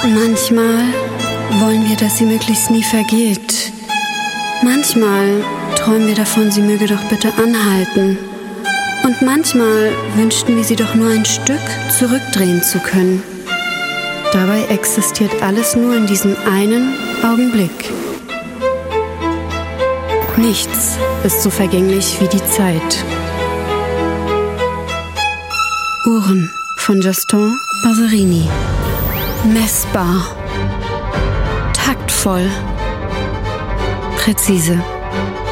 Manchmal wollen wir, dass sie möglichst nie vergeht. Manchmal träumen wir davon, sie möge doch bitte anhalten. Und manchmal wünschten wir sie doch nur ein Stück zurückdrehen zu können. Dabei existiert alles nur in diesem einen Augenblick. Nichts ist so vergänglich wie die Zeit. Uhren von Gaston Paserini. Messbar. Taktvoll. Präzise.